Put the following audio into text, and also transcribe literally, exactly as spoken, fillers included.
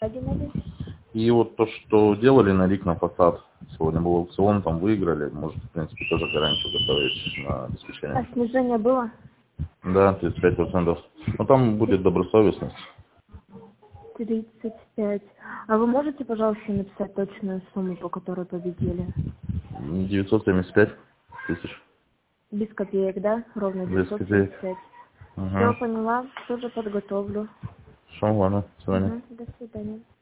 И вот то, что делали на РИК на фасад, сегодня был аукцион, там выиграли, может, в принципе, тоже гарантию готовить на обеспечение. А снижение было? Да, тридцать пять процентов. Но там будет добросовестность. тридцать пять. А вы можете, пожалуйста, написать точную сумму, по которой победили? девятьсот семьдесят пять тысяч. Без копеек, да? Ровно Без девятьсот копеек. семьдесят пять. Угу. Все, поняла. Тоже подготовлю. Хорошо, ладно, до свидания. Угу. До свидания.